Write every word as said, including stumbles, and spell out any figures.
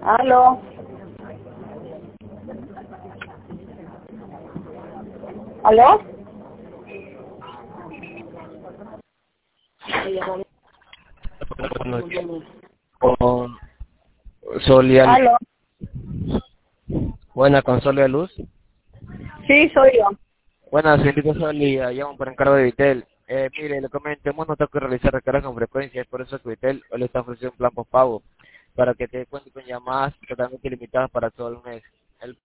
Aló. ¿Aló? Con Solia, ¿Aló? buena con Solia Luz. Sí, soy yo. Buenas, señorita Solia, llamo por encargo de Vitel. Eh, mire, le comento, hemos notado que realizar recargas con frecuencia, es por eso que Vitel hoy le está ofreciendo un plan postpago para que te cuente con llamadas totalmente ilimitadas para todo el mes.